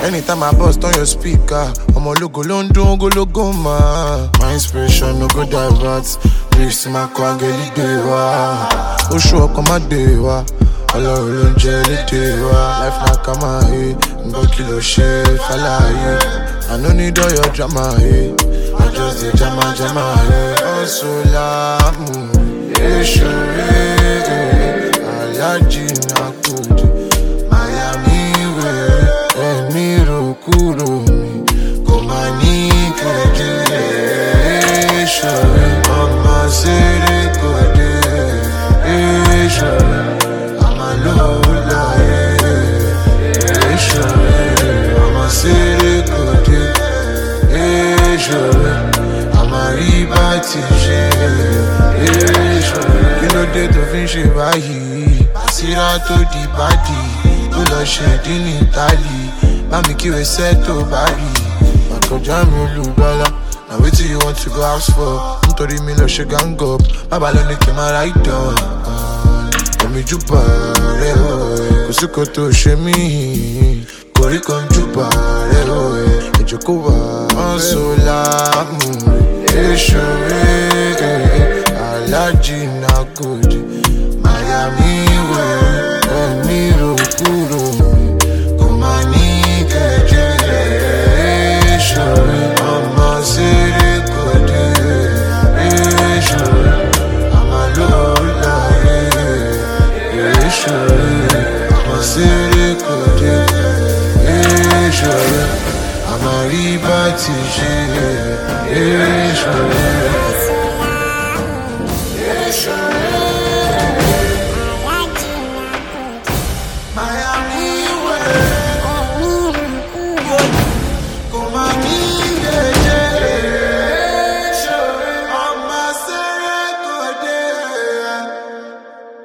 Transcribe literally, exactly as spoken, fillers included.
Anytime I bust on your speaker, I'm a logo London, go logo man. My inspiration no go divert. Lyrics to my car, get it dewa. Oh show up on my dewa. Ọlọ́run ló ń jẹ́ lédè wa. Life na kama he, nǹkan kí ló ṣe fàlàyé. I no need all your drama he, I just dey jama jama he. Ọ̀ṣun láàmú, èṣù rẹ̀, alájì náà kò dé. Miami wẹ̀, ẹ̀mí ro kúrò mi, kò máa ní kẹ̀kẹ́. Èṣù rẹ̀, ọmọ ṣeré kò dé. Èṣù rẹ̀. Lola, eh, eh, sure. I'm a city good, eh, sure. I'm a ribati, eh, sure. You know they don't finish it by here. I see that to the body, you love shedding in Italy. Mami kiwe set to body, Mako Jami Lugala. Now wait till you want to go house for. Ntori mi lo she gang up, Baba lo ni kema right down. Omi juba re o, kò sí kò tó ṣe mí. Koríko ń juba re o, ìjókòó wà. Ọ̀ṣun láàmú, èṣù rẹ̀, alájì náà kò dé. Miami wẹ̀, ẹ̀mí ro kúrò mi, kò máa ní kẹ̀kẹ́. Èṣù rẹ̀, ọmọ ṣeré kò dé. Èṣù rẹ̀, àmà lọ́la yẹ. Èṣù rẹ̀, àmà ṣeré kò dé. Èṣù rẹ̀, àmà rí bá ti ṣe. Èṣù rẹ̀.